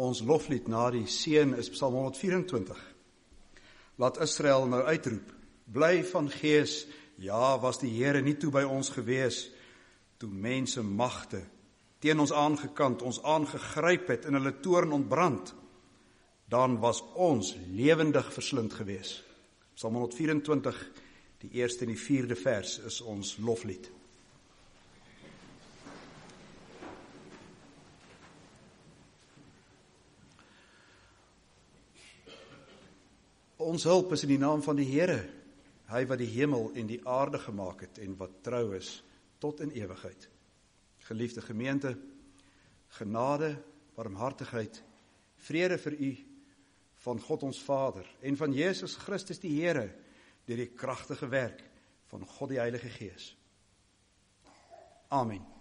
Ons loflied na die seën is Psalm 124. Laat Israel nou uitroep, bly van gees, ja, was die Here nie toe by ons gewees, toe mense magte teen ons aangekant, ons aangegryp het en hulle toorn ontbrand, dan was ons lewendig verslind gewees. Psalm 124, die eerste en die 4de vers is ons loflied. Ons hulp is in die naam van die Here, hy wat die hemel en die aarde gemaak het en wat trou is tot in ewigheid. Geliefde gemeente, genade, barmhartigheid, vrede vir u van God ons Vader en van Jesus Christus die Here deur die kragtige werk van God die Heilige Gees. Amen.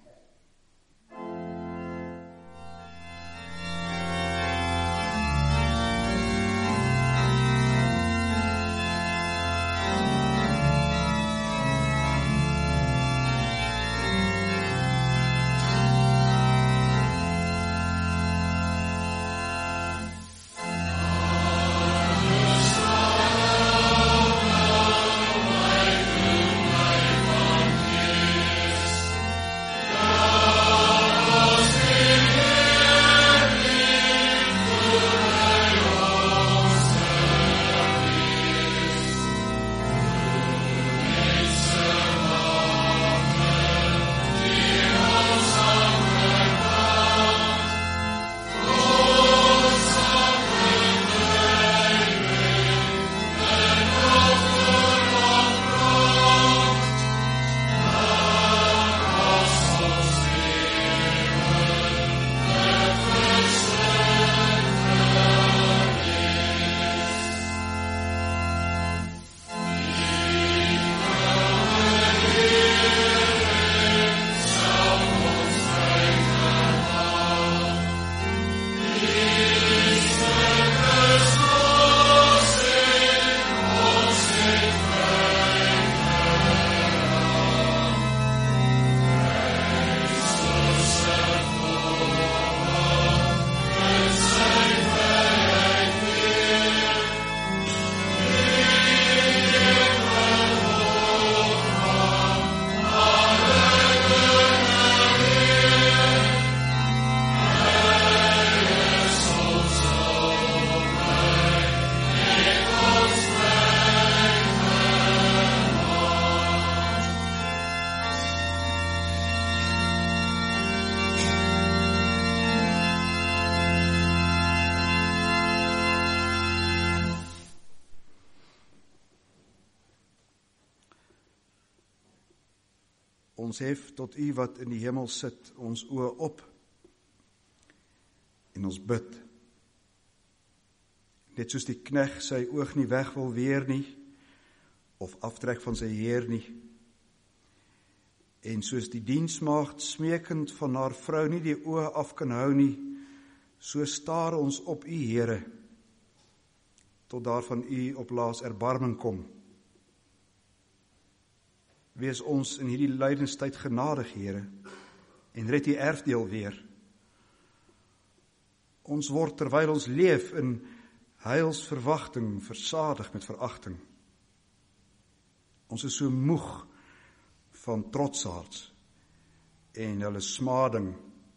Ons hef tot u wat in die hemel sit, ons oë op en ons bid. Net soos die knegt sy oog nie weg wil weer nie, of aftrek van sy heer nie, en soos die diensmaagd smeekend van haar vrou nie die oë af kan hou nie, so staar ons op u, Here, tot daar van u op laas erbarming kom. Wees ons in hierdie lydenstyd genadig, Here, en red die erfdeel weer. Ons word terwyl ons leef in heilsverwagting versadig met veragting. Ons is so moeg van trotsaards en hulle smading,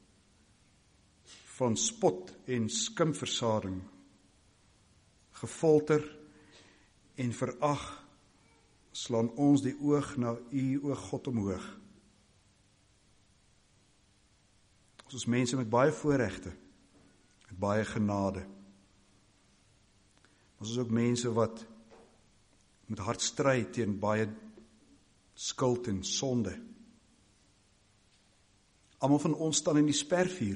van spot en skimpversading, gefolter en verag, slaan ons die oog na u, o God, omhoog. Ons is mense met baie voorregte, met baie genade. Ons is ook mense wat met hard stry teen baie skuld en sonde. Almal van ons staan in die spervuur.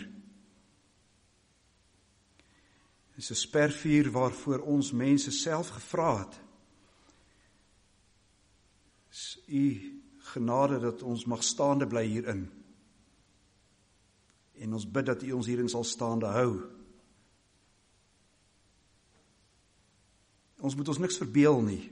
Dit is 'n spervuur waarvoor ons mense self gevra het. Is u genade dat ons mag staande bly hierin. En ons bid dat u ons hierin sal staande hou. Ons moet ons niks verbeel nie.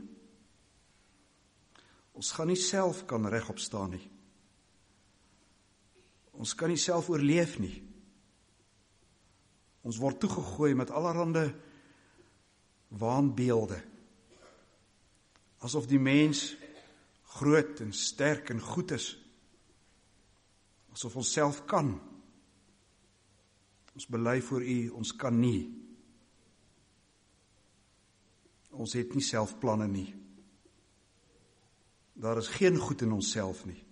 Ons gaan nie self kan regop staan nie. Ons kan nie self oorleef nie. Ons word toegegooi met allerhande waanbeelde. Asof die mens groot en sterk en goed is. Asof ons self kan. Ons bely voor U, ons kan nie. Ons het nie self planne nie. Daar is geen goed in onsself nie.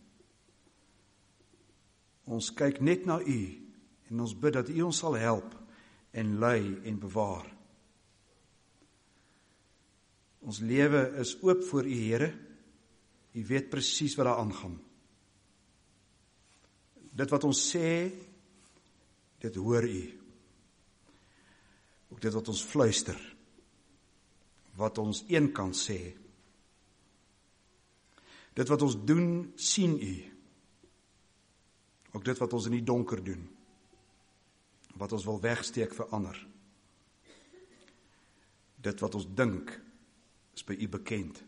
Ons kyk net na U en ons bid dat U ons sal help en lei en bewaar. Ons lewe is oop voor U, Here. U weet presies wat daar aangaan. Dit wat ons sê, dit hoor U. Ook dit wat ons fluister, wat ons eenkant sê. Dit wat ons doen, sien U. Ook dit wat ons in die donker doen, wat ons wil wegsteek vir ander. Dit wat ons dink, is by U bekend.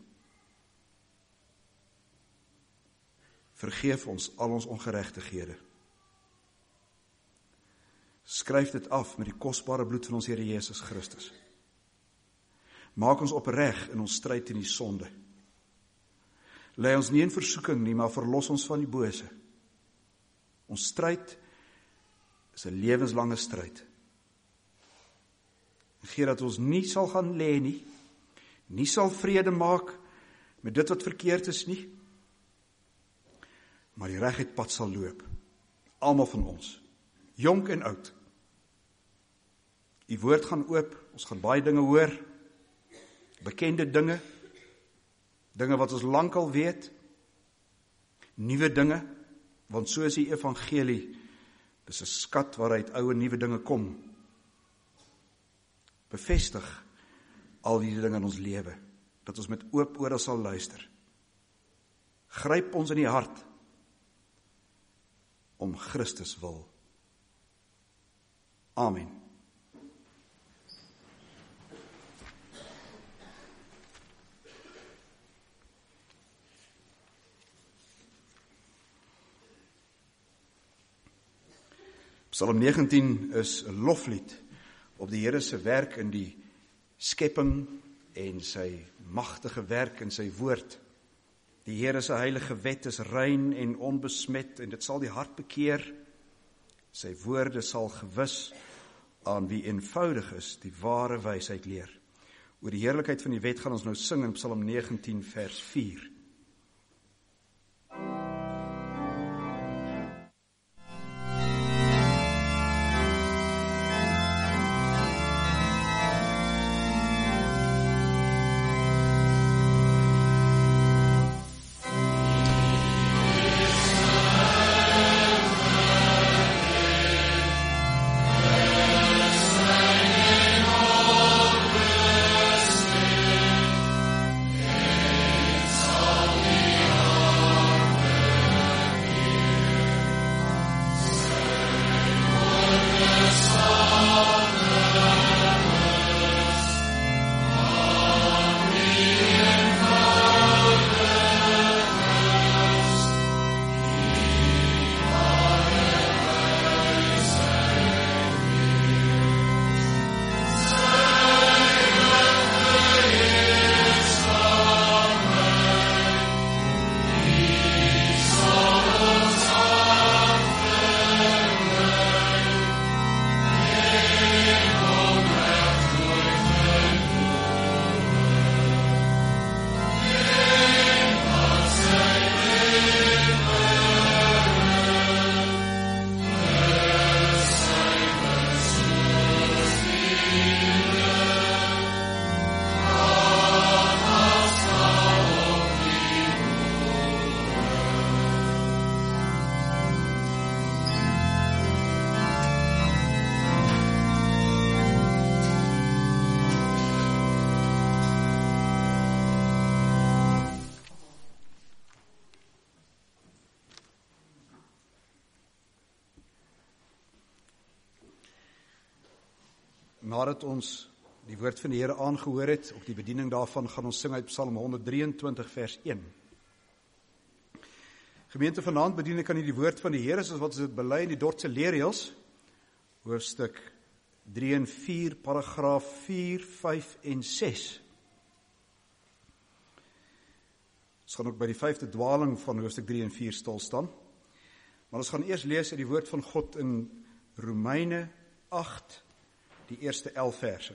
Vergeef ons al ons ongeregtighede. Skryf dit af met die kosbare bloed van ons Here Jesus Christus. Maak ons opreg in ons stryd teen die sonde. Lei ons nie in versoeking nie, maar verlos ons van die bose. Ons stryd is 'n lewenslange stryd. Gee dat ons nie sal gaan lê nie sal vrede maak met dit wat verkeerd is nie, maar die reguit pad sal loop. Almal van ons, jonk en oud. U woord gaan oop, ons gaan baie dinge hoor, bekende dinge wat ons lankal weet, nuwe dinge, want so is die evangelie, dis 'n skat waaruit ou en nuwe dinge kom. Bevestig al die dinge in ons lewe, dat ons met oop ore sal luister. Gryp ons in die hart, om Christus wil. Amen. Psalm 19 is 'n loflied op die Here se werk in die skepping en sy magtige werk in sy woord. Die Here se heilige wet is rein en onbesmet en dit sal die hart bekeer. Sy woorde sal gewis aan wie eenvoudig is die ware wysheid leer. Oor die heerlikheid van die wet gaan ons nou sing in Psalm 19 vers 4. Nadat ons die woord van die Here aangehoor het, op die bediening daarvan gaan ons sing uit Psalm 123 vers 1. Gemeente, vanaand bedien ek aan die woord van die Here, soos wat ons dit bely in die Dordtse leerreëls, hoofstuk 3 en 4, paragraaf 4, 5 en 6. Ons gaan ook by die 5de dwaling van hoofstuk 3 en 4 stil staan. Maar ons gaan eers lees uit die woord van God in Romeine 8, die eerste 11 verse.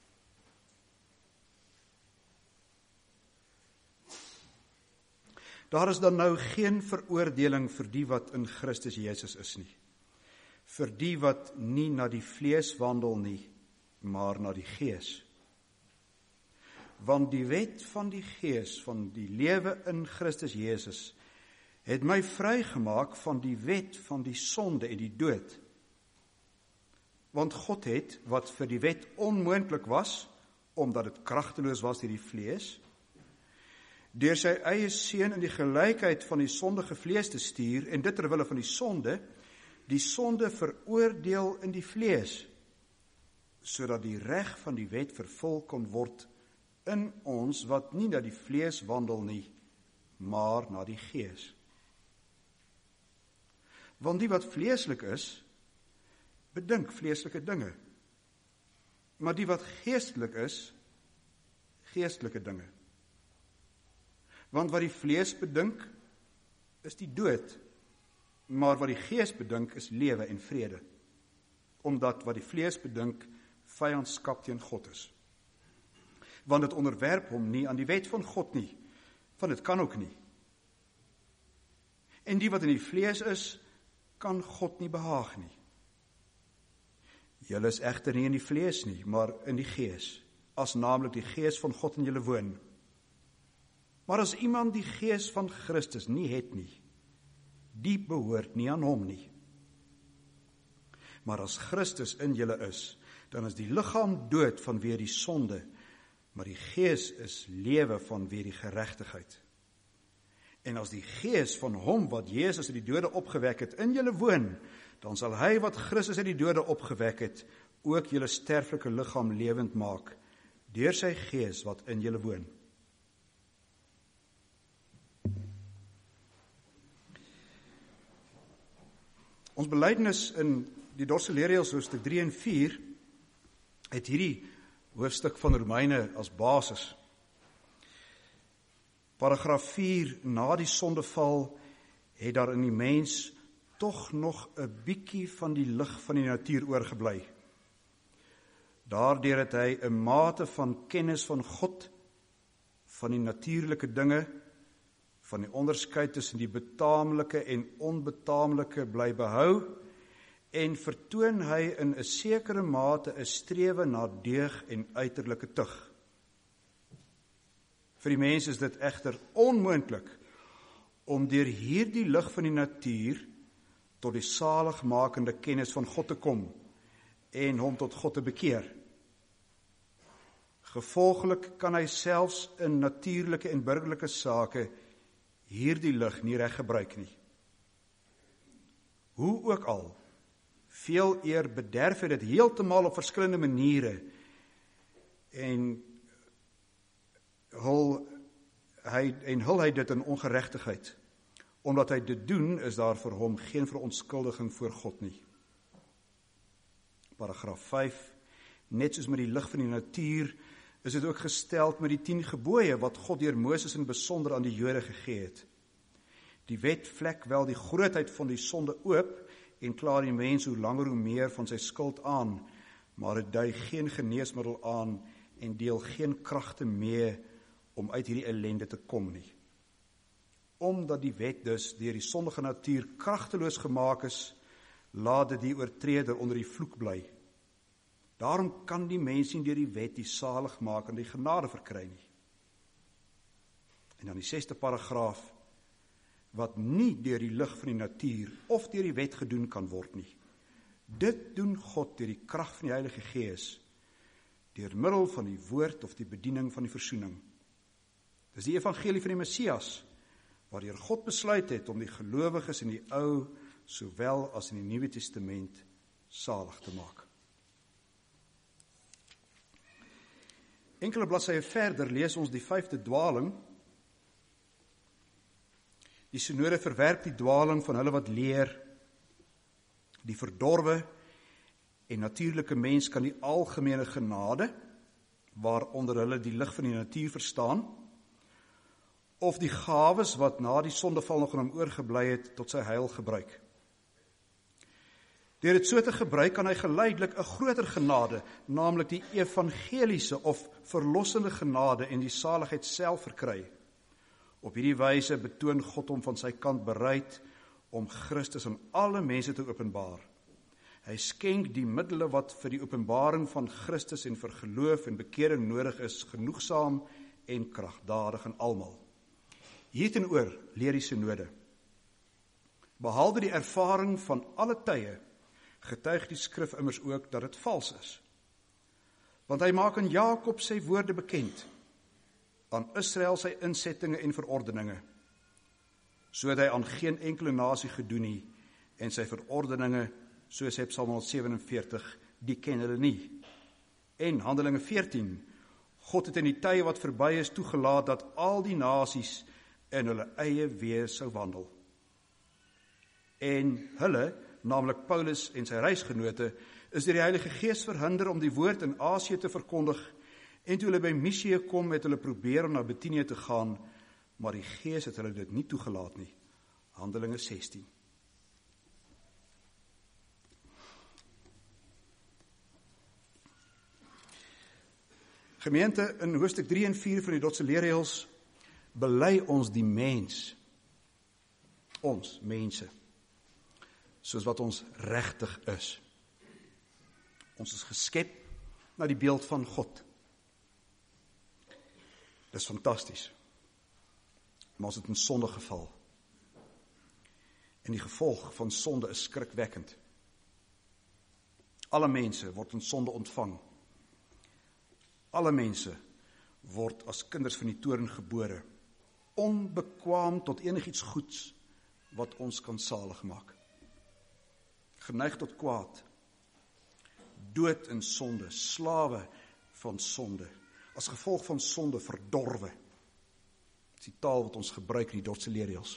Daar is dan nou geen veroordeling vir die wat in Christus Jesus is nie. Vir die wat nie na die vlees wandel nie, maar na die gees. Want die wet van die gees, van die lewe in Christus Jesus, het my vrygemaak van die wet van die sonde en die dood. Want God het, wat vir die wet onmoontlik was, omdat dit kragteloos was deur die vlees, deur sy eie seun in die gelykheid van die sondige vlees te stuur, en dit terwille van die sonde veroordeel in die vlees, sodat die reg van die wet vervul kon word in ons wat nie na die vlees wandel nie, maar na die gees. Want die wat vleeslik is, bedink vleeslike dinge, maar die wat geestelik is, geestelike dinge. Want wat die vlees bedink, is die dood, maar wat die gees bedink, is lewe en vrede, omdat wat die vlees bedink, vyandskap teen God is. Want dit onderwerp hom nie aan die wet van God nie, want dit kan ook nie. En die wat in die vlees is, kan God nie behaag nie. Julle is egter nie in die vlees nie, maar in die gees, as naamlik die gees van God in julle woon. Maar as iemand die gees van Christus nie het nie, die behoort nie aan hom nie. Maar as Christus in julle is, dan is die liggaam dood vanweë die sonde, maar die gees is lewe vanweë die geregtigheid. En as die gees van hom wat Jesus uit die dode opgewek het in julle woon, dan sal hy wat Christus uit die dode opgewek het, ook julle sterflike liggaam lewend maak, deur sy gees wat in julle woon. Ons belydenis in die Dorse Leerreëls hoofstuk 3 en 4 het hierdie hoofstuk van Romeine as basis. Paragraaf 4, na die sondeval het daar in die mens tog nog 'n bietjie van die lig van die natuur oorgebly. Daardeur het hy 'n mate van kennis van God, van die natuurlike dinge, van die onderskeid tussen die betaamlike en onbetaamlike bly behou, en vertoon hy in 'n sekere mate 'n strewe na deug en uiterlike tug. Vir die mens is dit egter onmoontlik om deur hierdie lig van die natuur tot die saligmakende kennis van God te kom en hom tot God te bekeer. Gevolglik kan hy selfs in natuurlike en burgerlike sake hierdie lig nie reg gebruik nie. Hoe ook al, veel eer bederf hy dit heeltemal op verskillende maniere en hul hy dit in ongeregtigheid. Omdat hy dit doen, is daar vir hom geen verontskuldiging voor God nie. Paragraaf 5, net soos met die lig van die natuur, is dit ook gesteld met die 10 gebooie wat God deur Moses in besonder aan die Jode gegee het. Die wet vlek wel die grootheid van die sonde oop en klaar die mens hoe langer hoe meer van sy skuld aan, maar dit dui geen geneesmiddel aan en deel geen kragte mee om uit hierdie ellende te kom nie. Omdat die wet dus deur die sondige natuur kragteloos gemaak is, laat dit die oortreder onder die vloek bly. Daarom kan die mens nie deur die wet die saligmakende die genade verkry nie. En dan die 6de paragraaf, wat nie deur die lig van die natuur of deur die wet gedoen kan word nie. Dit doen God deur die krag van die Heilige Gees, deur middel van die woord of die bediening van die versoening. Dis die evangelie van die Messias, waardeur God besluit het om die gelowiges in die Ou sowel as in die Nuwe Testament salig te maak. Enkele bladsye verder lees ons die 5de dwaling. Die synode verwerp die dwaling van hulle wat leer, die verdorwe en natuurlike mens kan die algemene genade, waaronder hulle die lig van die natuur verstaan, of die gawes wat na die sondeval nog aan hom oorgebly het, tot sy heil gebruik. Deur dit so te gebruik, kan hy geleidelik 'n groter genade, naamlik die evangeliese of verlossende genade en die saligheid self verkry. Op hierdie wyse betoon God hom van sy kant bereid om Christus aan alle mense te openbaar. Hy skenk die middele wat vir die openbaring van Christus en vir geloof en bekering nodig is, genoegsaam en kragdadig aan almal. Hierteenoor leer die synode: behalwe die ervaring van alle tye, getuig die skrif immers ook dat dit vals is. Want hy maak aan Jakob sy woorde bekend, aan Israel sy insettinge en verordeninge, so het hy aan geen enkele nasie gedoen nie, en sy verordeninge, soos hy Psalm 147, die ken hulle nie. En Handelinge 14, God het in die tye wat verby is toegelaat dat al die nasies in hulle eie weë sou wandel. En hulle, naamlik Paulus en sy reisgenote, is deur die Heilige Gees verhinder om die woord in Asië te verkondig, en toe hulle by Misië kom, het hulle probeer om na Bethinië te gaan, maar die Gees het hulle dit nie toegelaat nie. Handelinge 16. Gemeente, in hoofstuk 3 en 4 van die Dotse leerreëls bely ons die mens, ons mense, soos wat ons regtig is. Ons is geskep na die beeld van God. Dis fantasties. Maar ons het in sonde geval. En die gevolg van sonde is skrikwekkend. Alle mense word in sonde ontvang. Alle mense word as kinders van die toorn gebore, onbekwaam tot enigiets goeds wat ons kan salig maak. Geneig tot kwaad, dood in sonde, slawe van sonde, as gevolg van sonde verdorwe. Dit is die taal wat ons gebruik in die Dotse leerreëls.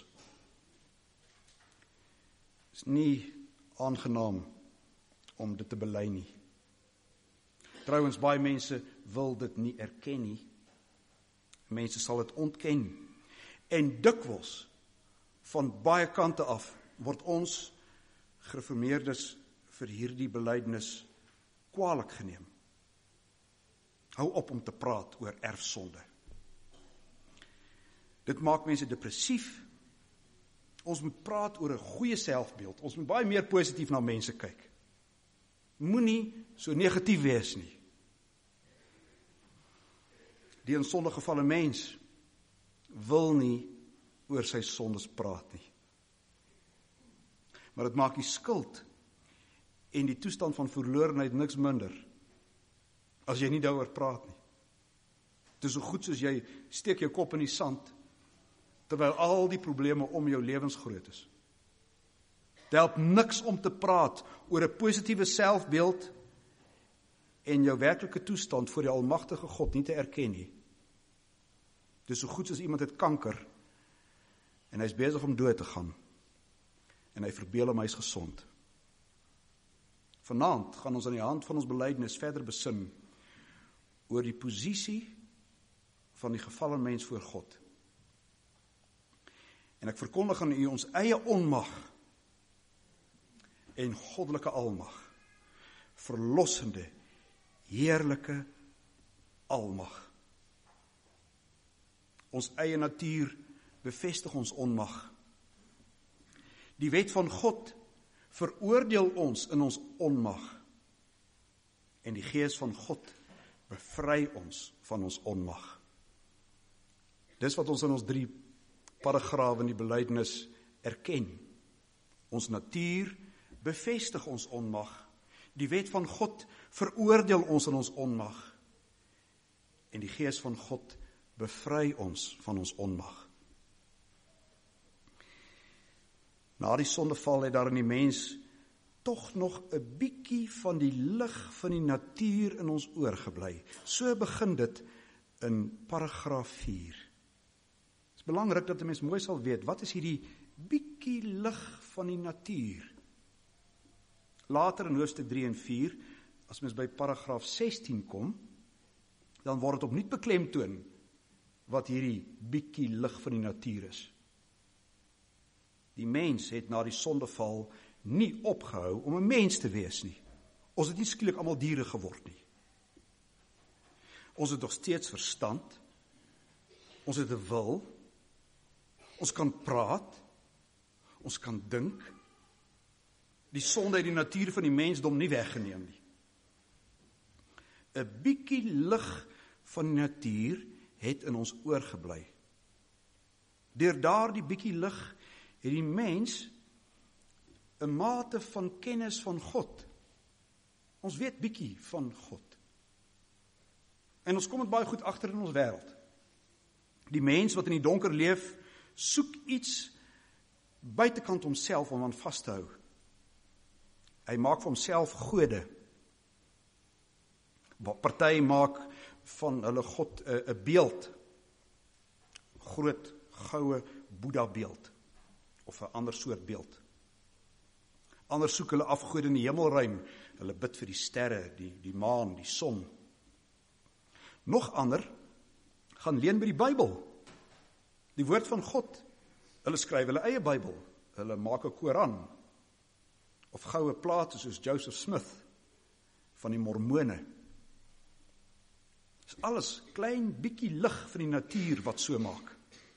Dit is nie aangenaam om dit te bely nie. Trouwens, baie mense wil dit nie erken nie. Mense sal dit ontken. En dikwels, van baie kante af, word ons gereformeerdes vir hierdie belydenis kwaadlik geneem. Hou op om te praat oor erfsonde. Dit maak mense depressief. Ons moet praat oor 'n goeie selfbeeld. Ons moet baie meer positief na mense kyk. Moenie so negatief wees nie. Die in sonde gevalle mens wil nie oor sy sondes praat nie. Maar dit maak die skuld en die toestand van verlorenheid niks minder as jy nie daaroor praat nie. Dit is so goed soos jy steek jou kop in die sand terwyl al die probleme om jou lewensgroot is. Dit help niks om te praat oor 'n positiewe selfbeeld en jou werklike toestand voor die almagtige God nie te erken nie. Dit is so goed soos iemand het kanker en hy is besig om dood te gaan en hy verbeel hom hy is gesond. Vanaand gaan ons aan die hand van ons belydenis verder besin oor die posisie van die gevalle mens voor God. En ek verkondig aan u ons eie onmag en goddelike almag, verlossende, heerlike almag. Ons eie natuur bevestig ons onmag. Die wet van God veroordeel ons in ons onmag. En die Gees van God bevry ons van ons onmag. Dis wat ons in ons 3 paragrawe in die belydenis erken. Ons natuur bevestig ons onmag. Die wet van God veroordeel ons in ons onmag. En die Gees van God bevry ons van ons onmag. Na die sondeval het daar in die mens tog nog 'n bietjie van die lig van die natuur in ons oorgebly. So begin dit in paragraaf 4. Het is belangrik dat 'n mens mooi sal weet, wat is hierdie bietjie lig van die natuur? Later in hoofstuk 3 en 4, as mens by paragraaf 16 kom, dan word dit opnuut beklemtoon wat hierdie bietjie lig van die natuur is. Die mens het na die sondeval nie opgehou om 'n mens te wees nie. Ons het nie skielik almal diere geword nie. Ons het nog steeds verstand, ons het 'n wil, ons kan praat, ons kan dink. Die sonde het die natuur van die mensdom nie weggeneem nie. 'n bietjie lig van die natuur het in ons oorgebly. Deur daardie bietjie lig het die mens 'n mate van kennis van God. Ons weet bietjie van God. En ons kom dit baie goed agter in ons wêreld. Die mens wat in die donker leef, soek iets buitekant homself om aan vas te hou. Hy maak vir homself gode. Party maak van hulle God 'n beeld. Groot, goue Boeddha beeld. Of 'n ander soort beeld. Ander soek hulle afgode in die hemelruim. Hulle bid vir die sterre, die maan, die son. Nog ander gaan leen by die Bybel. Die woord van God. Hulle skryf hulle eie Bybel. Hulle maak 'n Koran. Of goue plate soos Joseph Smith van die Mormone. Dis alles klein bietjie lig van die natuur wat so maak.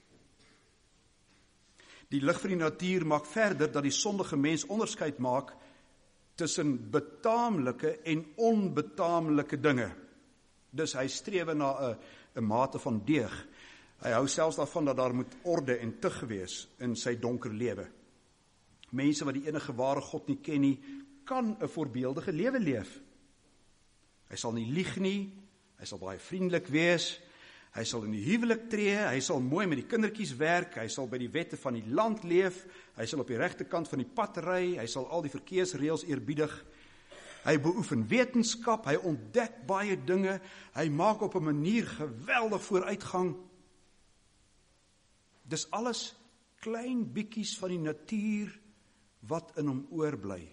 Die lig van die natuur maak verder dat die sondige mens onderskeid maak tussen betaamlike en onbetaamlike dinge. Dus hy streef na 'n mate van deeg. Hy hou selfs daarvan dat daar moet orde en tug wees in sy donker lewe. Mense wat die enige ware God nie ken nie, kan 'n voorbeeldige lewe leef. Hy sal nie lieg nie, hy sal baie vriendelik wees, hy sal in die huwelik tree, hy sal mooi met die kindertjies werk, hy sal by die wette van die land leef, hy sal op die regte kant van die pad ry, hy sal al die verkeersreëls eerbiedig, hy beoefen wetenskap, hy ontdek baie dinge, hy maak op 'n manier geweldig vooruitgang. Dis alles klein bietjies van die natuur wat in hom oorbly.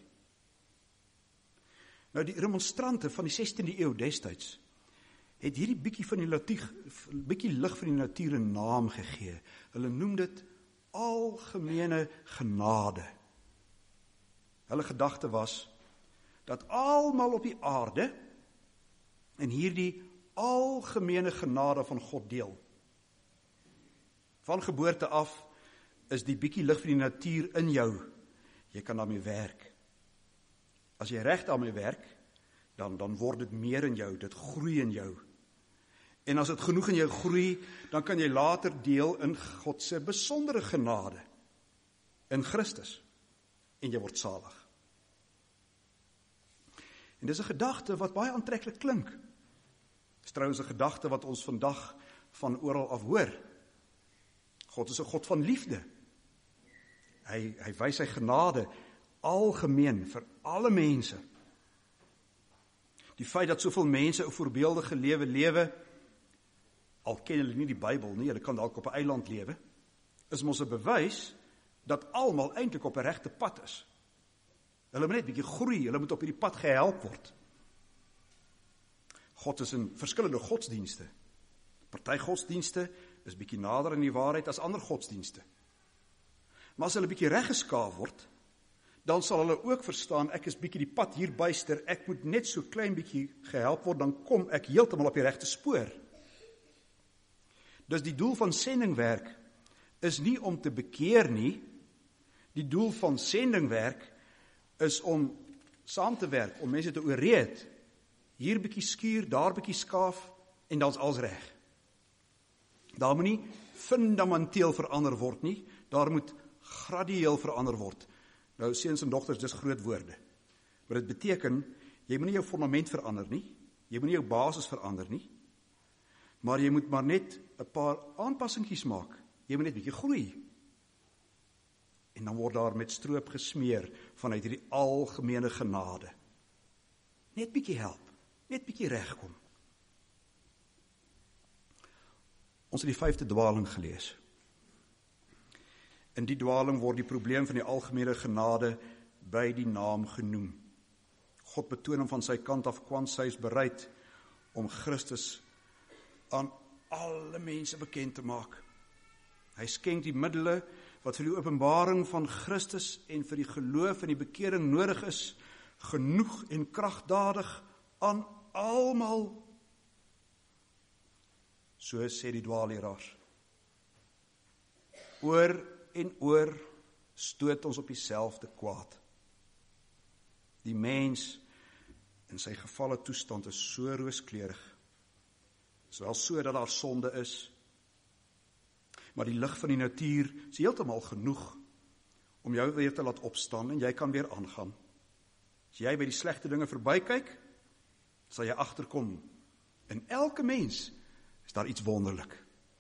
Nou die remonstrante van die 16de eeu destyds het hierdie bietjie lig van die natuur 'n naam gegee. Hulle noem dit algemene genade. Hulle gedagte was dat almal op die aarde in hierdie algemene genade van God deel. Van geboorte af is die bietjie lig van die natuur in jou. Jy kan daarmee werk. As jy reg daarmee werk, dan word dit meer in jou, dit groei in jou. En as dit genoeg in jou groei, dan kan jy later deel in God se besondere genade in Christus. En jy word salig. En dis 'n gedagte wat baie aantreklik klink. Dis trouens 'n gedagte wat ons vandag van oral af hoor. God is 'n God van liefde. Hy wys sy genade algemeen vir alle mense. Die feit dat soveel mense 'n voorbeeldige lewe, al ken hulle nie die Bybel nie, hulle kan dalk op 'n eiland lewe, is mos 'n bewys dat almal eintlik op 'n regte pad is. Hulle moet net 'n bietjie groei, hulle moet op hierdie pad gehelp word. God is in verskillende godsdienste. Party godsdienste is bietjie nader aan die waarheid as ander godsdienste. Maar as hulle bietjie reggeskaaf word, dan sal hulle ook verstaan, ek is bietjie die pad hier byster, ek moet net so klein bietjie gehelp word, dan kom ek heeltemal op die regte spoor. Dus die doel van sendingwerk is nie om te bekeer nie, die doel van sendingwerk is om saam te werk, om mense te ooreed, hier bietjie skuur, daar bietjie skaaf, en dan is alles reg. Daar moet nie fundamenteel verander word nie, daar moet gradieel verander word. Nou, seuns en dogters, dis groot woorde. Maar dit beteken, jy moet nie jou fundament verander nie, jy moet nie jou basis verander nie, maar jy moet maar net 'n paar aanpassingkies maak. Jy moet net 'n bietjie groei. En dan word daar met stroop gesmeer vanuit hierdie algemene genade. Net bietjie help, net bietjie regkom. Ons het die 5de dwaling gelees. In die dwaling word die probleem van die algemene genade by die naam genoem. God betoon hom van sy kant af, kwans hy is bereid om Christus aan alle mense bekend te maak. Hy skenk die middele wat vir die openbaring van Christus en vir die geloof en die bekering nodig is, genoeg en kragtdadig aan almal. So sê die dwaalleraars. Oor en oor stoot ons op dieselfde kwaad. Die mens in sy gevalle toestand is so rooskleurig. Dit is wel so dat daar sonde is, maar die lig van die natuur is heeltemal genoeg om jou weer te laat opstaan en jy kan weer aangaan. As jy by die slegte dinge verbykyk, sal jy agterkom, in elke mens is daar iets wonderlik.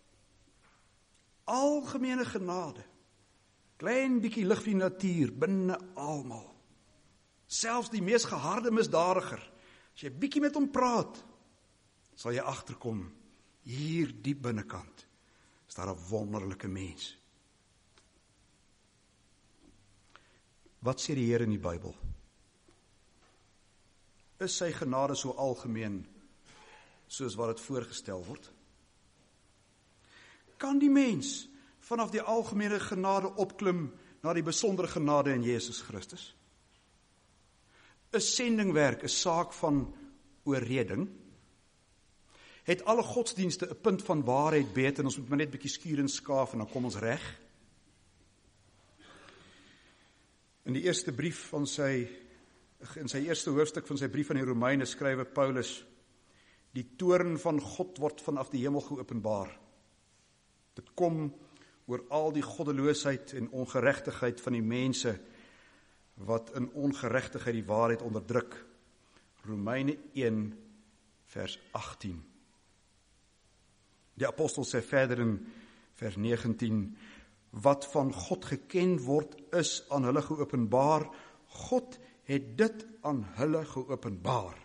Algemene genade, klein bietjie lig van die natuur, binne almal. Selfs die mees geharde misdadiger, as jy bietjie met hom praat, sal jy agterkom, hier diep binnekant, is daar 'n wonderlike mens. Wat sê die Here in die Bybel? Is sy genade so algemeen, soos wat dit voorgestel word? Kan die mens vanaf die algemene genade opklim na die besondere genade in Jesus Christus? Is sendingwerk 'n saak van oorreding? Het alle godsdienste 'n punt van waarheid beet en ons moet maar net bietjie skuur en skaaf en dan kom ons reg? In die eerste brief van in sy eerste hoofstuk van sy brief aan die Romeine skrywe Paulus, die toorn van God word vanaf die hemel geopenbaar. Dit kom oor al die goddeloosheid en ongeregtigheid van die mense wat in ongeregtigheid die waarheid onderdruk. Romeine 1 vers 18. Die apostel sê verder in vers 19, wat van God geken word is aan hulle geopenbaar, God het dit aan hulle geopenbaar.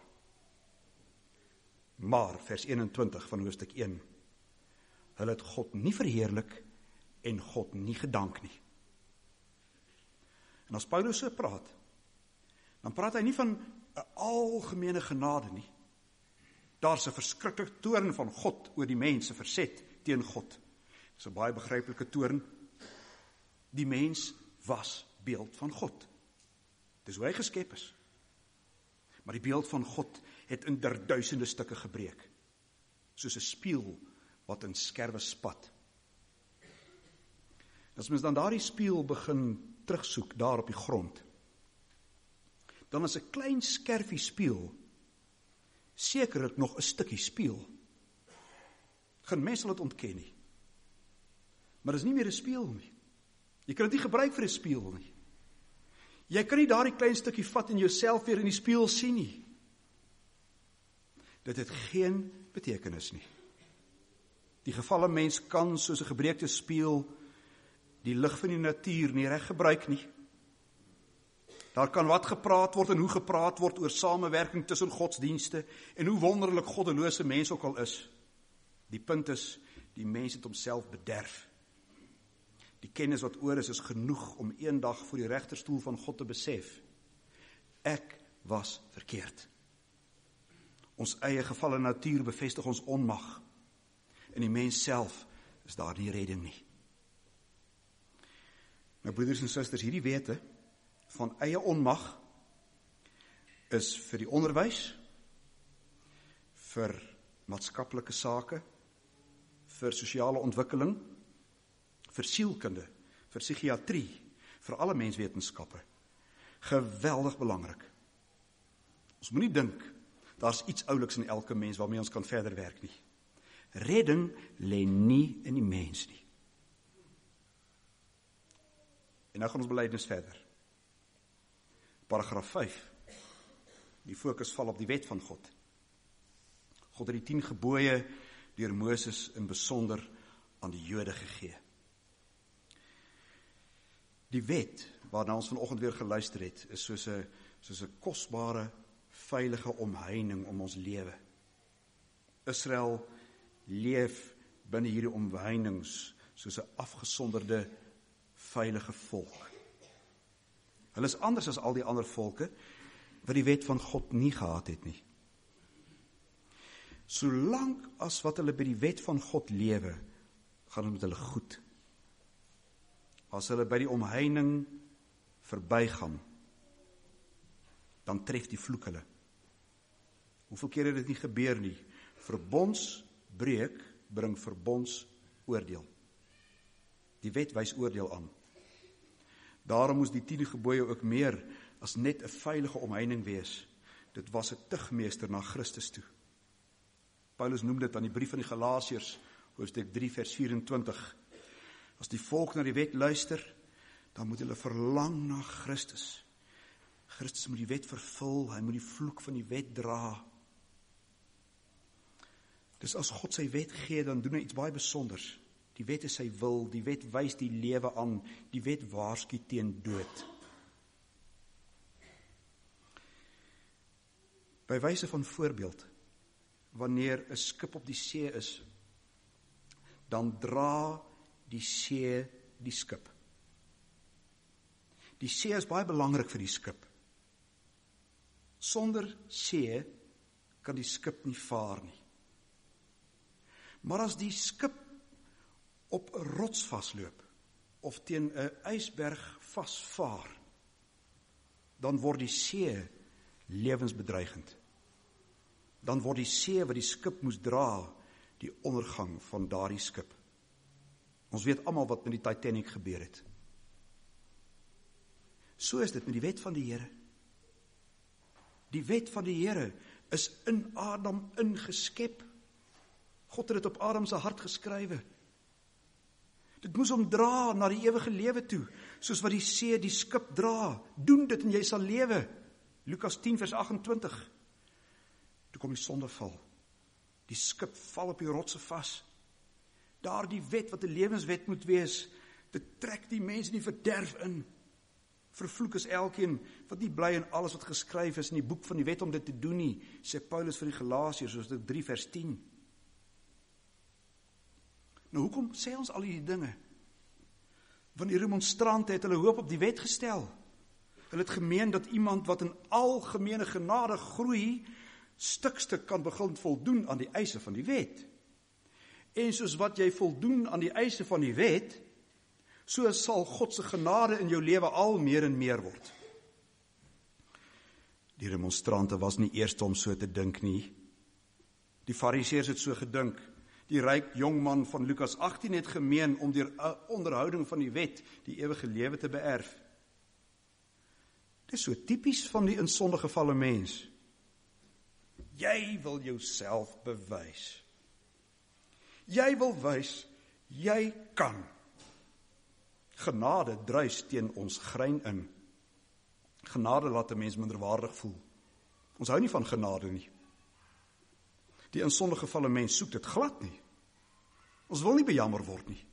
Maar, vers 21 van hoofstuk 1, hulle het God nie verheerlik en God nie gedank nie. En as Paulus so praat, dan praat hy nie van 'n algemene genade nie. Daar's 'n verskriklike toorn van God oor die mense verset teen God. Dis 'n baie begryplike toorn. Die mens was beeld van God. Dis hoe hy geskep is. Maar die beeld van God het in duisende stukke gebreek, soos 'n spieël wat in skerwe spat. As mens dan daardie spieël begin terugsoek daar op die grond, dan is 'n klein skerfie spieël sekerlik nog 'n stukkie spieël. Geen mens sal dit ontken nie. Maar dit is nie meer 'n spieël nie. Jy kan dit nie gebruik vir 'n spieël nie. Jy kan nie daardie klein stukkie vat en jouself weer in die spieël sien nie. Dit het geen betekenis nie. Die gevalle mens kan soos 'n gebreekte spieël die lig van die natuur nie reg gebruik nie. Daar kan wat gepraat word en hoe gepraat word oor samewerking tussen godsdienste en hoe wonderlik goddelose mens ook al is. Die punt is, die mens het homself bederf. Die kennis wat oor is genoeg om eendag voor die regterstoel van God te besef. Ek was verkeerd. Ons eie gevalle natuur bevestig ons onmag. In die mens self is daar nie redding nie. Nou broeders en susters, hierdie wete van eie onmag is vir die onderwys, vir maatskaplike sake, vir sosiale ontwikkeling, vir sielkunde, vir psigiatrie, vir alle menswetenskappe geweldig belangrik. Ons moenie dink daar's iets ouliks in elke mens waarmee ons kan verder werk nie. Redding lê nie in die mens nie. En nou gaan ons belydenis verder. Paragraaf 5. Die fokus val op die wet van God. God het die 10 gebooie deur Moses in besonder aan die Jode gegee. Die wet, waarna ons vanoggend weer geluister het, is soos 'n kosbare, veilige omheining om ons lewe. Israel leef binne hierdie omheinings soos 'n afgesonderde, veilige volk. Hulle is anders as al die ander volke, wat die wet van God nie gehad het nie. Solank as wat hulle by die wet van God lewe, gaan het met hulle goed. As hulle by die omheining verbygaan, dan tref die vloek hulle. Hoeveel keer het dit nie gebeur nie? Verbondsbreuk bring verbondsoordeel. Die wet wys oordeel aan. Daarom moes die 10 gebooie ook meer as net 'n veilige omheining wees. Dit was 'n tugmeester na Christus toe. Paulus noem dit aan die brief van die Galasiërs, hoofstuk 3 vers 24. As die volk na die wet luister, dan moet hulle verlang na Christus. Christus moet die wet vervul, hy moet die vloek van die wet dra. Dus as God sy wet gee, dan doen hy iets baie besonders. Die wet is sy wil, die wet wys die lewe aan, die wet waarsku teen dood. By wyse van voorbeeld, wanneer 'n skip op die see is, dan dra die see die skip. Die see is baie belangrik vir die skip. Sonder see kan die skip nie vaar nie. Maar as die skip op 'n rots vasloop, of teen 'n ysberg vasvaar, dan word die see lewensbedreigend. Dan word die see wat die skip moes dra, die ondergang van daardie skip. Ons weet almal wat met die Titanic gebeur het. So is dit met die wet van die Here. Die wet van die Here is in Adam ingeskep. God het dit op Adam se hart geskrywe. Dit moes hom dra na die ewige lewe toe, soos wat die see die skip dra. Doen dit en jy sal lewe. Lukas 10 vers 28. Toe kom die sondeval. Die skip val op die rotse vas. Daar die wet wat 'n lewenswet moet wees, dit trek die mense in die verderf in. Vervloek is elkeen wat nie bly in alles wat geskryf is in die boek van die wet om dit te doen nie, sê Paulus vir die Galasiërs, soos dit 3 vers 10. Nou hoekom sê ons al hierdie dinge? Want die remonstrante het hulle hoop op die wet gestel. Hulle het gemeen dat iemand wat in algemene genade groei, stuk kan begin voldoen aan die eise van die wet. En soos wat jy voldoen aan die eise van die wet, so sal God se genade in jou lewe al meer en meer word. Die remonstrante was nie eerste om so te dink nie. Die Fariseërs het so gedink. Die ryk jongman van Lukas 18 het gemeen om deur 'n onderhouding van die wet die ewige lewe te beerf. Dit is so tipies van die in sonde gevalle mens. Jy wil jouself bewys. Jy wil wys, jy kan. Genade druis teen ons grein in. Genade laat 'n mens minderwaardig voel. Ons hou nie van genade nie. Die in sonde gevalle mens soek dit glad nie. Ons wil nie bejammer word nie.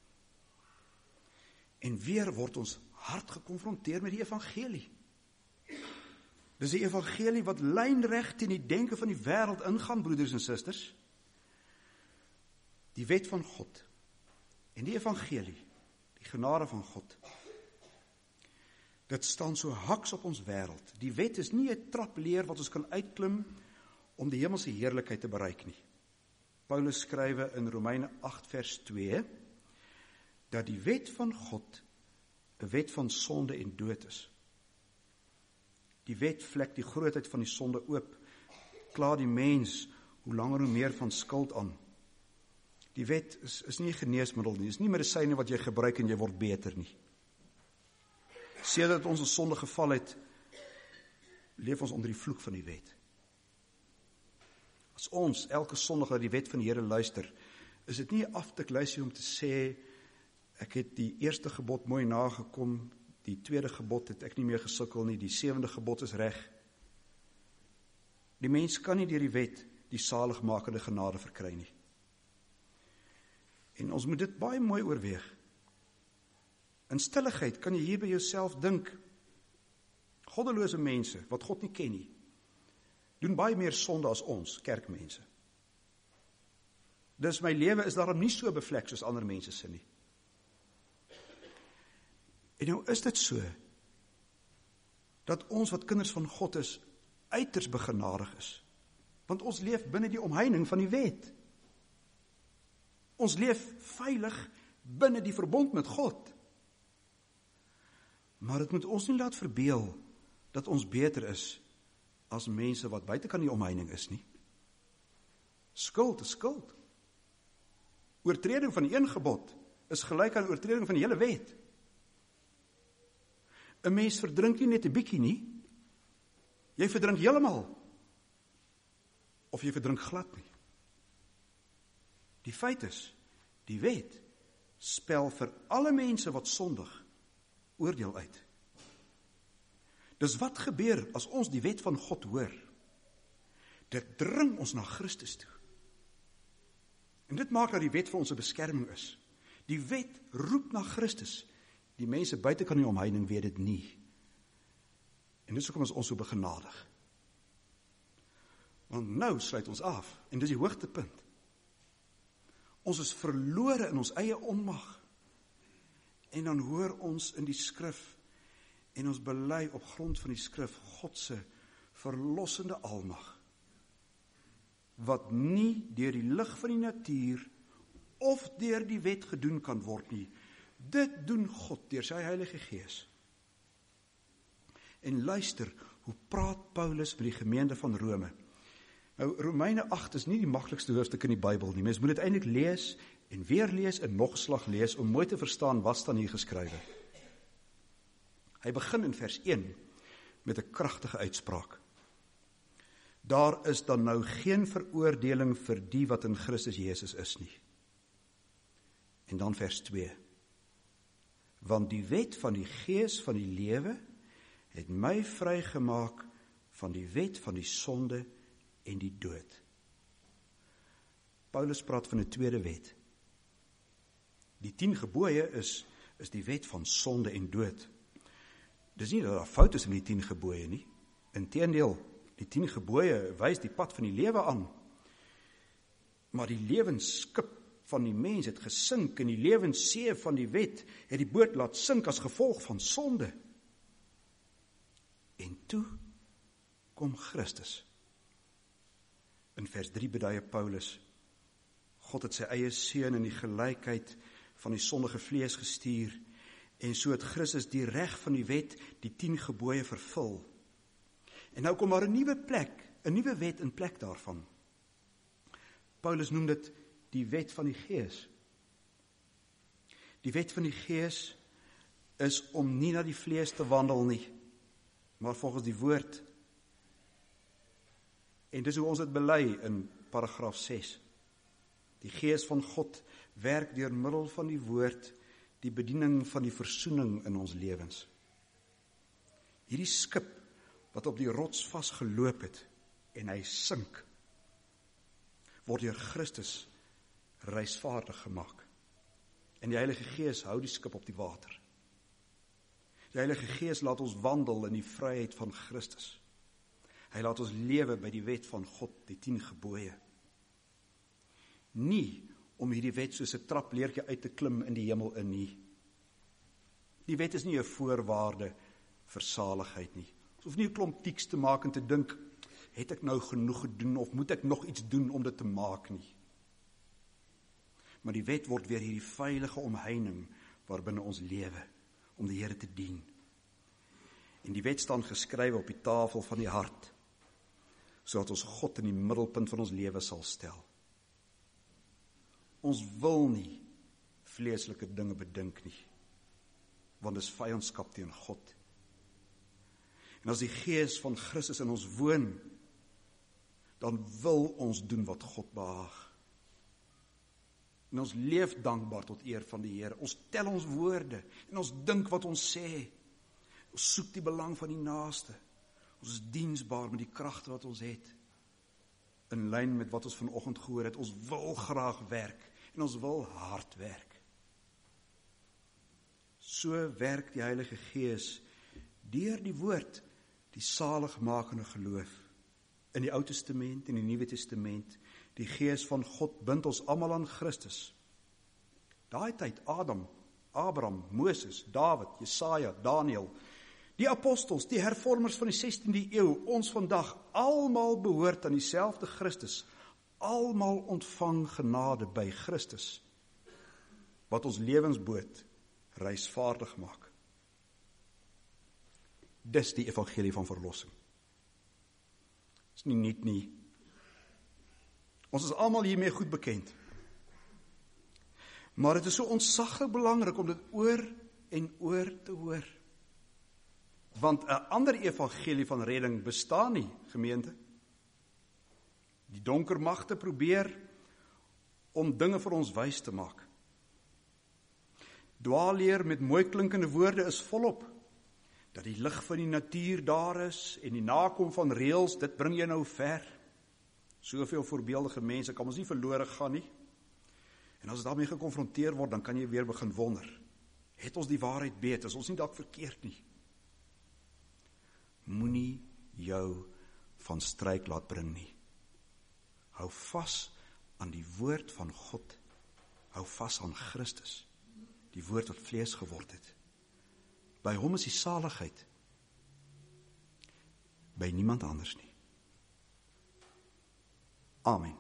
En weer word ons hard gekonfronteer met die evangelie. Dis die evangelie wat lynreg teen die denke van die wêreld ingaan, broeders en susters. Die wet van God en die evangelie, die genade van God. Dit staan so haks op ons wêreld. Die wet is nie 'n trapleer wat ons kan uitklim om die hemelse heerlikheid te bereik nie. Paulus skrywe in Romeine 8 vers 2, dat die wet van God 'n wet van sonde en dood is. Die wet vlek die grootheid van die sonde oop, kla die mens hoe langer hoe meer van skuld aan. Die wet is nie 'n geneesmiddel nie, is nie medisyne wat jy gebruik en jy word beter nie. Sedert ons in sonde geval het, leef ons onder die vloek van die wet. As ons elke Sondag na die wet van die Here luister, is dit nie 'n aftiklysie om te sê, ek het die eerste gebod mooi nagekom, die tweede gebod het ek nie meer gesukkel nie, die 7de gebod is reg. Die mens kan nie deur die wet die saligmakende genade verkry nie. En ons moet dit baie mooi oorweeg. In stilligheid kan jy hier by jouself dink, goddelose mense, wat God nie ken nie, doen baie meer sonde as ons, kerkmense. Dus my lewe is daarom nie so bevlek soos ander mense se nie. En nou is dit so, dat ons wat kinders van God is, uiters begenadig is. Want ons leef binne die omheining van die wet. Ons leef veilig binne die verbond met God. Maar dit moet ons nie laat verbeel dat ons beter is as mense wat buitekant die omheining is nie. Skuld is skuld. Oortreding van een gebod is gelyk aan oortreding van die hele wet. 'n Mens verdrink nie net 'n bietjie nie. Jy verdrink heeltemal. Of jy verdrink glad nie. Die feit is, die wet spel vir alle mense wat sondig oordeel uit. Dus wat gebeur as ons die wet van God hoor? Dit dring ons na Christus toe. En dit maak dat die wet vir ons 'n beskerming is. Die wet roep na Christus. Die mense buitekant die omheining weet dit nie. En dis hoekom is ons so begenadig. Want nou sluit ons af, en dis die hoogtepunt. Ons is verlore in ons eie onmag. En dan hoor ons in die skrif, en ons bely op grond van die skrif, God se verlossende almag, wat nie deur die lig van die natuur, of deur die wet gedoen kan word nie. Dit doen God deur sy Heilige Gees. En luister, hoe praat Paulus met die gemeente van Rome? Nou, Romeine 8 is nie die maklikste hoofstuk in die Bybel nie. Mens moet dit eintlik lees, en weer lees, en nog 'n slag lees, om mooi te verstaan wat staan hier geskrywe. Hy begin in vers 1, met 'n kragtige uitspraak. Daar is dan nou geen veroordeling vir die wat in Christus Jesus is nie. En dan vers 2. Want die wet van die Gees van die lewe het my vrygemaak van die wet van die sonde en die dood. Paulus praat van 'n tweede wet. Die 10 gebooie is die wet van sonde en dood. Dis nie dat daar fout is in die 10 gebooie nie. Inteendeel, die 10 gebooie wys die pad van die lewe aan. Maar die lewensskip van die mens het gesink, en die lewenssee van die wet het die boot laat sink as gevolg van sonde. En toe kom Christus. In vers 3 beduie Paulus, God het sy eie seun in die gelykheid van die sondige vlees gestuur, en so het Christus die reg van die wet, die 10 gebooie vervul. En nou kom daar 'n nuwe plek, 'n nuwe wet in plek daarvan. Paulus noem dit die wet van die Gees. Die wet van die Gees is om nie na die vlees te wandel nie, maar volgens die woord. En dis hoe ons dit bely in paragraaf 6. Die Gees van God werk deur middel van die woord die bediening van die versoening in ons lewens. Hierdie skip wat op die rots vasgeloop het en hy sink, word deur Christus reisvaardig gemaak. En die Heilige Gees hou die skip op die water. Die Heilige Gees laat ons wandel in die vryheid van Christus. Hy laat ons lewe by die wet van God, die 10 gebooie. Nie om hierdie wet soos 'n trapleertjie uit te klim in die hemel in nie. Die wet is nie 'n voorwaarde vir saligheid nie. Ons hoef nie 'n klomp tiks te maak en te dink, het ek nou genoeg gedoen of moet ek nog iets doen om dit te maak nie. Maar die wet word weer hierdie veilige omheining waarbinne ons lewe, om die Here te dien. En die wet staan geskrywe op die tafel van die hart, sodat ons God in die middelpunt van ons lewe sal stel. Ons wil nie vleeslike dinge bedink nie, want dit is vyandskap teen God. En as die Gees van Christus in ons woon, dan wil ons doen wat God behaag. En ons leef dankbaar tot eer van die Here. Ons tel ons woorde en ons dink wat ons sê. Ons soek die belang van die naaste. Ons is diensbaar met die kragte wat ons het. In lyn met wat ons vanoggend gehoor het. Ons wil graag werk en ons wil hard werk. So werk die Heilige Gees deur die woord, die saligmakende geloof. In die Ou Testament en die Nuwe Testament, die Gees van God bind ons almal aan Christus. Daai tyd Adam, Abraham, Moses, Dawid, Jesaja, Daniel, Die apostels, die hervormers van die 16de eeu, ons vandag, almal behoort aan dieselfde Christus. Almal ontvang genade by Christus, wat ons lewensboot reisvaardig maak. Dis die evangelie van verlossing. Is nie nuut nie. Ons is almal hiermee goed bekend. Maar dit is so ontsaglik belangrik om dit oor en oor te hoor. Want 'n ander evangelie van redding bestaan nie, gemeente. Die donker magte probeer om dinge vir ons wys te maak. Dwaalleer met mooi klinkende woorde is volop. Dat die lig van die natuur daar is en die nakom van reëls, dit bring jou nou ver. Soveel voorbeeldige mense, kan ons nie verlore gaan nie. En as daarmee gekonfronteer word, dan kan jy weer begin wonder. Het ons die waarheid weet? Is ons nie dalk verkeerd nie? Moenie jou van stryk laat bring nie. Hou vas aan die woord van God. Hou vas aan Christus, die woord wat vlees geword het. By hom is die saligheid. By niemand anders nie. Amen.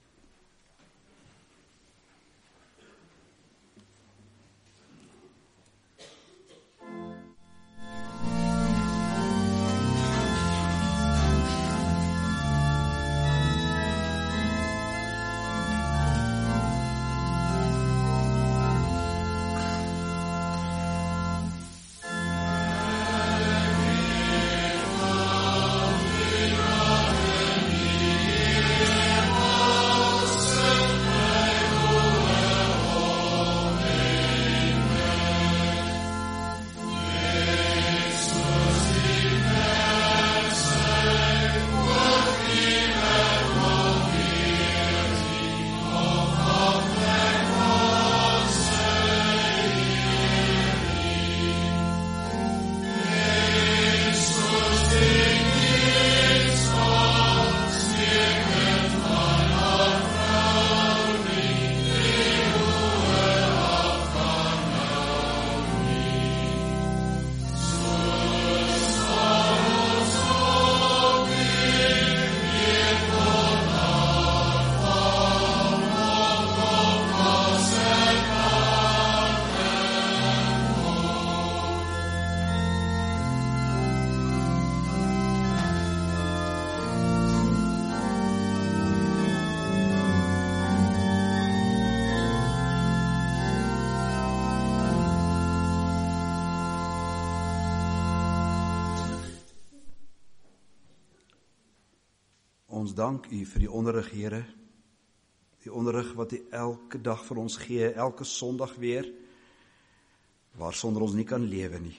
Ons dank U vir die onderrig, Here, die onderrig wat U elke dag vir ons gee, elke Sondag weer, waar sonder ons nie kan lewe nie.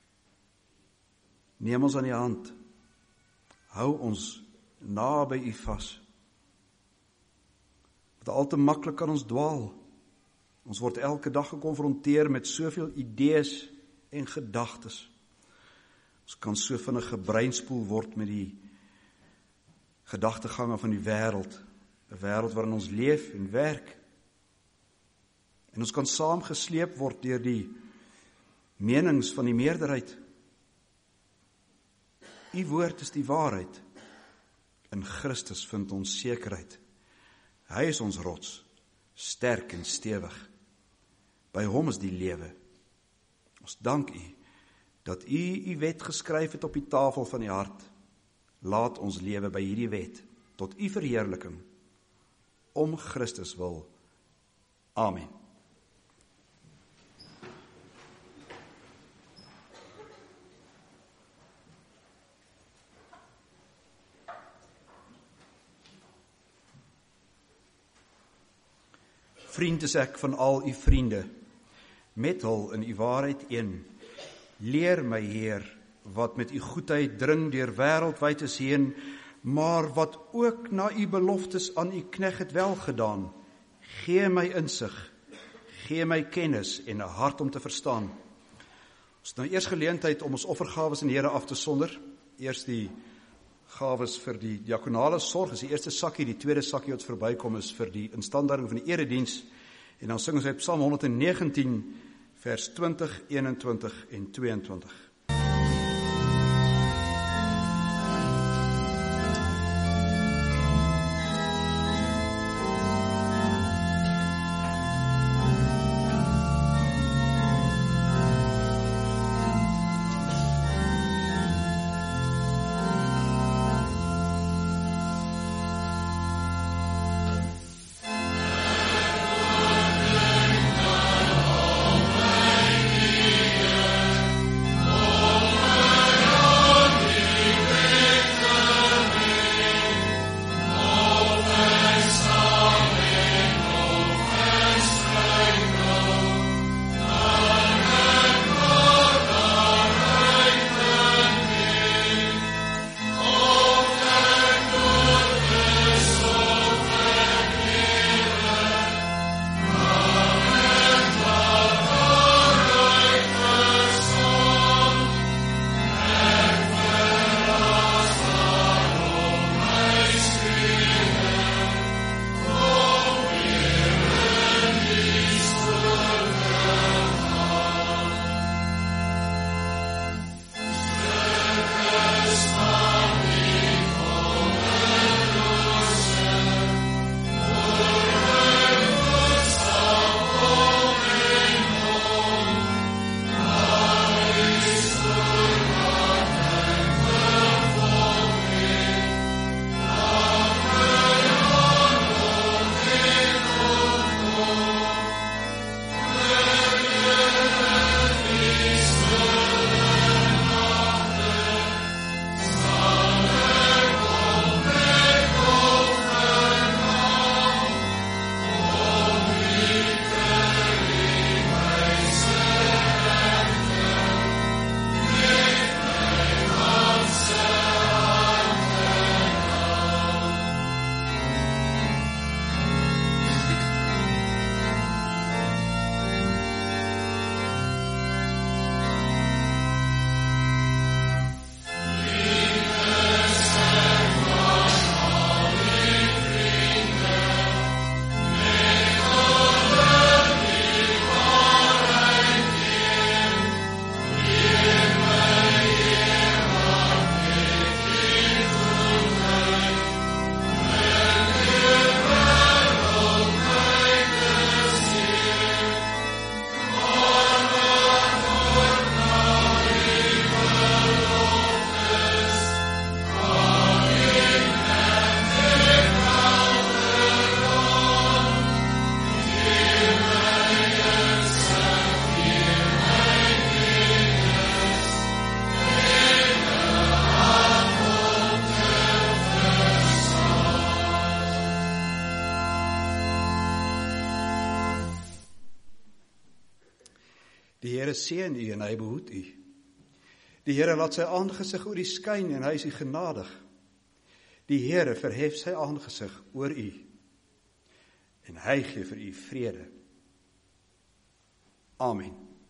Neem ons aan die hand, hou ons naby U vas. Want al te maklik kan ons dwaal. Ons word elke dag gekonfronteer met soveel idees en gedagtes. Ons kan so vinnig gebreinspoel word met die gedagtegange van die wêreld, 'n wêreld waarin ons leef en werk. En ons kan saamgesleep word deur die menings van die meerderheid. U woord is die waarheid. In Christus vind ons sekerheid. Hy is ons rots, sterk en stewig. By hom is die lewe. Ons dank U dat U wet geskryf het op die tafel van die hart. Laat ons lewe by hierdie wet, tot U verheerliking, om Christus wil. Amen. Vriend is ek van al U vriende, met hul in U waarheid een. Leer my, Heer, wat met U goedheid dring deur wêreldwyd is heen, maar wat ook na U beloftes aan U knegt het wel gedaan. Gee my insig, gee my kennis en 'n hart om te verstaan. Ons het nou eers geleentheid om ons offergawes aan die Here af te sonder. Eers die gawes vir die diakonale sorg, is die eerste sakkie, die tweede sakkie wat verbykom is vir die instandhouding van die erediens. En dan sing ons uit Psalm 119 vers 20, 21 en 22. Die Here seën u en hy behoed u. Die Here laat sy aangesig oor u skyn en hy is u genadig. Die Here verhef sy aangesig oor u en hy gee vir u vrede. Amen.